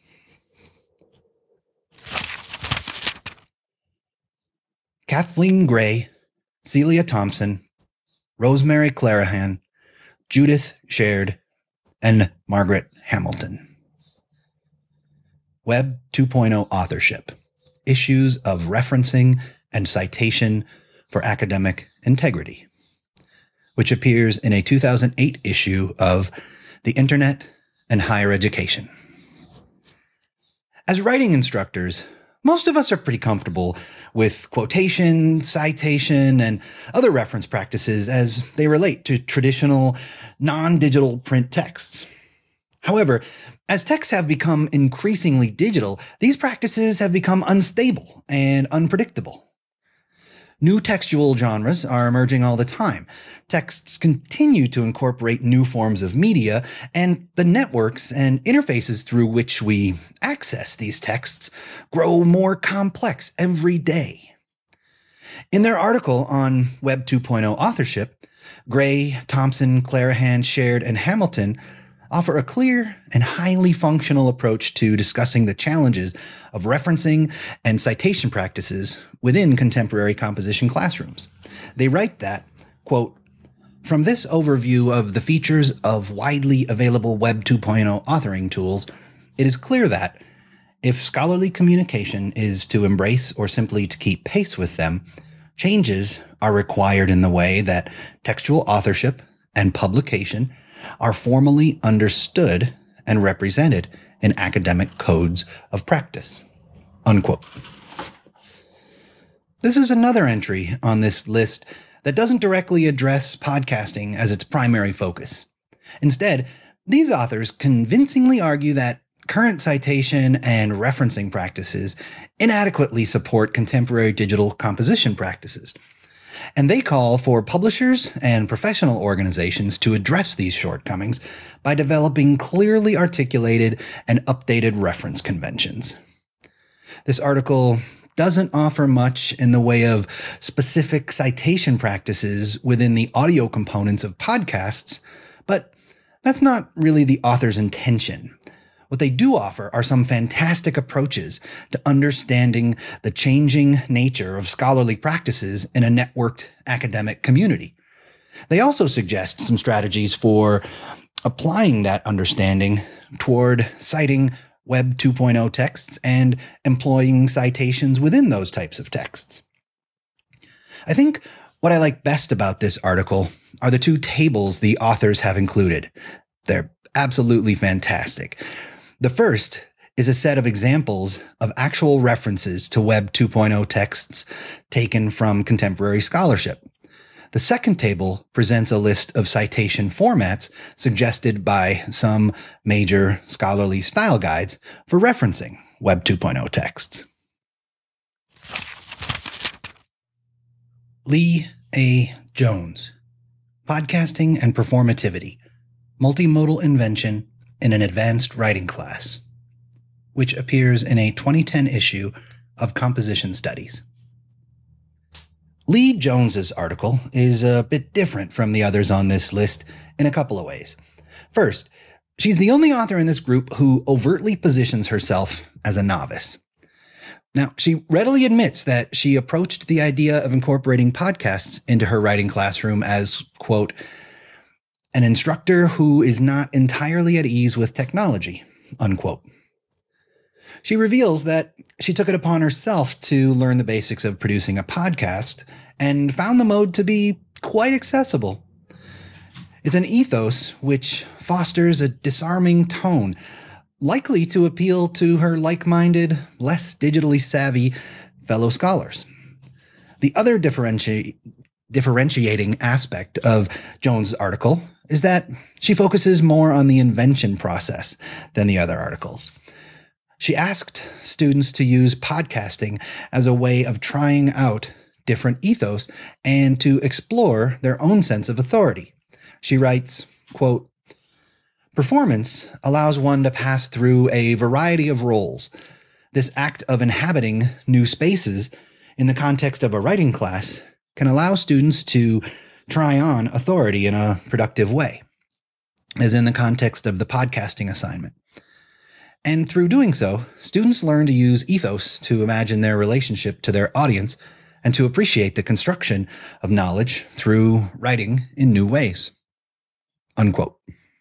Kathleen Gray, Celia Thompson, Rosemary Clarahan, Judith Shared, and Margaret Hamilton. Web two point oh Authorship, Issues of Referencing and Citation for Academic Integrity, which appears in a two thousand eight issue of The Internet and Higher Education. As writing instructors, most of us are pretty comfortable with quotation, citation, and other reference practices as they relate to traditional, non-digital print texts. However, as texts have become increasingly digital, these practices have become unstable and unpredictable. New textual genres are emerging all the time. Texts continue to incorporate new forms of media, and the networks and interfaces through which we access these texts grow more complex every day. In their article on Web two point oh authorship, Gray, Thompson, Clarahan, Shared, and Hamilton offer a clear and highly functional approach to discussing the challenges of referencing and citation practices within contemporary composition classrooms. They write that, quote, "From this overview of the features of widely available Web two point oh authoring tools, it is clear that, if scholarly communication is to embrace or simply to keep pace with them, changes are required in the way that textual authorship and publication are formally understood and represented in academic codes of practice." Unquote. This is another entry on this list that doesn't directly address podcasting as its primary focus. Instead, these authors convincingly argue that current citation and referencing practices inadequately support contemporary digital composition practices. And they call for publishers and professional organizations to address these shortcomings by developing clearly articulated and updated reference conventions. This article doesn't offer much in the way of specific citation practices within the audio components of podcasts, but that's not really the author's intention. What they do offer are some fantastic approaches to understanding the changing nature of scholarly practices in a networked academic community. They also suggest some strategies for applying that understanding toward citing Web two point oh texts and employing citations within those types of texts. I think what I like best about this article are the two tables the authors have included. They're absolutely fantastic. The first is a set of examples of actual references to Web two point oh texts taken from contemporary scholarship. The second table presents a list of citation formats suggested by some major scholarly style guides for referencing Web two point oh texts. Lee A. Jones, Podcasting and Performativity, Multimodal Invention in an Advanced Writing Class, which appears in a twenty ten issue of Composition Studies. Lee Jones's article is a bit different from the others on this list in a couple of ways. First, she's the only author in this group who overtly positions herself as a novice. Now, she readily admits that she approached the idea of incorporating podcasts into her writing classroom as, quote, an instructor who is not entirely at ease with technology, unquote. She reveals that she took it upon herself to learn the basics of producing a podcast and found the mode to be quite accessible. It's an ethos which fosters a disarming tone, likely to appeal to her like-minded, less digitally savvy fellow scholars. The other differenti- differentiating aspect of Jones' article is that she focuses more on the invention process than the other articles. She asked students to use podcasting as a way of trying out different ethos and to explore their own sense of authority. She writes, quote, performance allows one to pass through a variety of roles. This act of inhabiting new spaces in the context of a writing class can allow students to try on authority in a productive way, as in the context of the podcasting assignment. And through doing so, students learn to use ethos to imagine their relationship to their audience and to appreciate the construction of knowledge through writing in new ways. Unquote.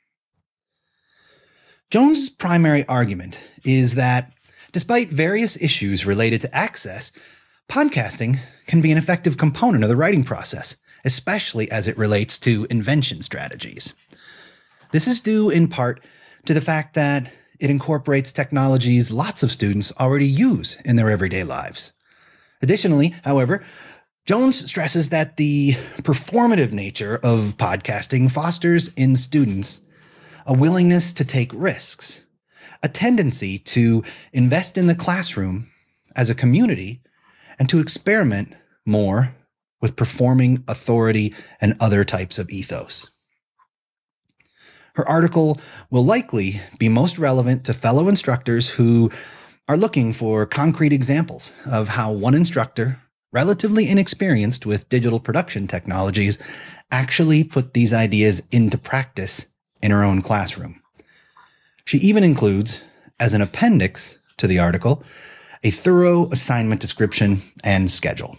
Jones' primary argument is that, despite various issues related to access, podcasting can be an effective component of the writing process, especially as it relates to invention strategies. This is due in part to the fact that it incorporates technologies lots of students already use in their everyday lives. Additionally, however, Jones stresses that the performative nature of podcasting fosters in students a willingness to take risks, a tendency to invest in the classroom as a community, and to experiment more with performing authority and other types of ethos. Her article will likely be most relevant to fellow instructors who are looking for concrete examples of how one instructor, relatively inexperienced with digital production technologies, actually put these ideas into practice in her own classroom. She even includes, as an appendix to the article, a thorough assignment description and schedule.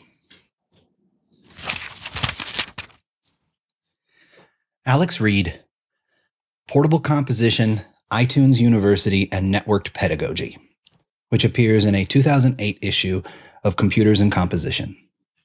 Alex Reed, Portable Composition, iTunes University, and Networked Pedagogy, which appears in a two thousand eight issue of Computers and Composition.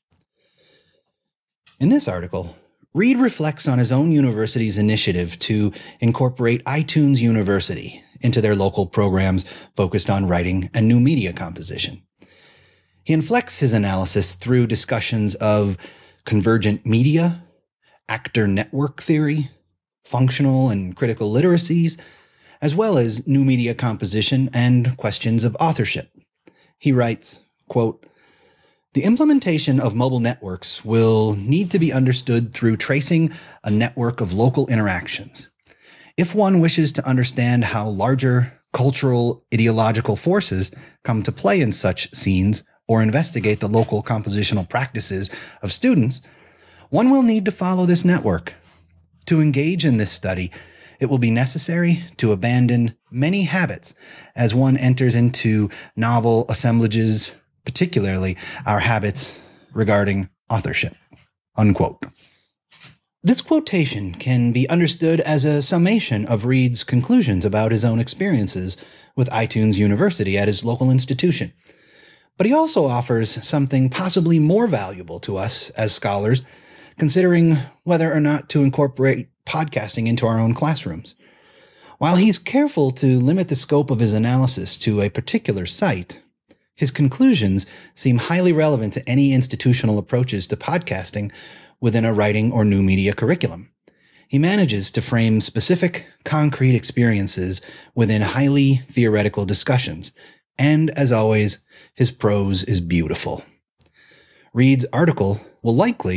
In this article, Reed reflects on his own university's initiative to incorporate iTunes University into their local programs focused on writing and new media composition. He inflects his analysis through discussions of convergent media, actor network theory, functional and critical literacies, as well as new media composition and questions of authorship. He writes, quote, the implementation of mobile networks will need to be understood through tracing a network of local interactions. If one wishes to understand how larger cultural ideological forces come to play in such scenes or investigate the local compositional practices of students, one will need to follow this network. To engage in this study, it will be necessary to abandon many habits as one enters into novel assemblages, particularly our habits regarding authorship. Unquote. This quotation can be understood as a summation of Reed's conclusions about his own experiences with iTunes University at his local institution. But he also offers something possibly more valuable to us as scholars, considering whether or not to incorporate podcasting into our own classrooms. While he's careful to limit the scope of his analysis to a particular site, his conclusions seem highly relevant to any institutional approaches to podcasting within a writing or new media curriculum. He manages to frame specific, concrete experiences within highly theoretical discussions, and as always, his prose is beautiful. Reed's article will likely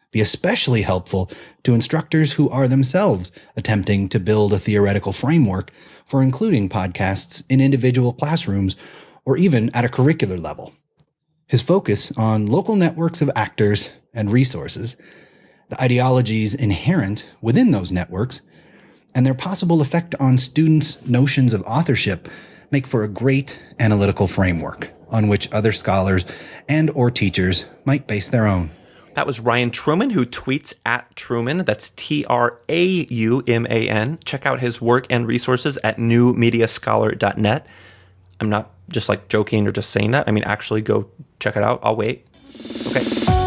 be especially helpful to instructors who are themselves attempting to build a theoretical framework for including podcasts in individual classrooms or even at a curricular level. His focus on local networks of actors and resources, the ideologies inherent within those networks, and their possible effect on students' notions of authorship make for a great analytical framework on which other scholars and or teachers might base their own. That was Ryan Truman, who tweets at Truman. That's T R A U M A N. Check out his work and resources at new media scholar dot net. I'm not just like joking or just saying that. I mean, actually go check it out. I'll wait. Okay.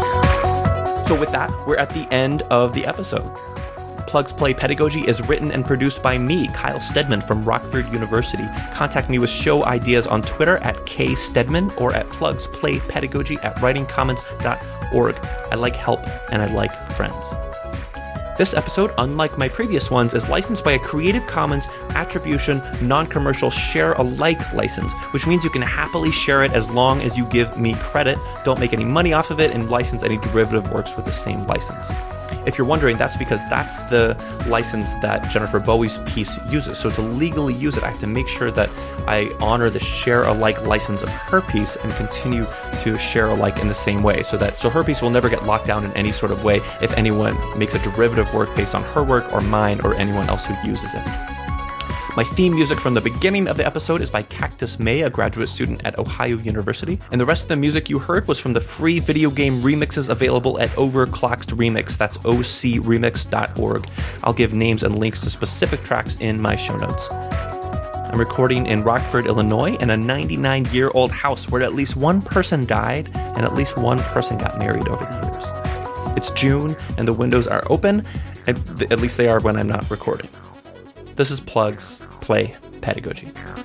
So with that, we're at the end of the episode. Plugs Play Pedagogy is written and produced by me, Kyle Stedman from Rockford University. Contact me with show ideas on Twitter at kstedman or at plugsplaypedagogy at writing commons dot org. I like help and I like friends. This episode, unlike my previous ones, is licensed by a Creative Commons Attribution Non-Commercial Share-alike license, which means you can happily share it as long as you give me credit, don't make any money off of it, and license any derivative works with the same license. If you're wondering, that's because that's the license that Jennifer Bowie's piece uses. So to legally use it, I have to make sure that I honor the share-alike license of her piece and continue to share alike in the same way. So that so her piece will never get locked down in any sort of way if anyone makes a derivative work based on her work or mine or anyone else who uses it. My theme music from the beginning of the episode is by Cactus May, a graduate student at Ohio University. And the rest of the music you heard was from the free video game remixes available at Overclocked Remix. That's O C remix dot org. I'll give names and links to specific tracks in my show notes. I'm recording in Rockford, Illinois, in a ninety-nine-year-old house where at least one person died and at least one person got married over the years. It's June and the windows are open, and th- at least they are when I'm not recording. This is Plugs Play Pedagogy.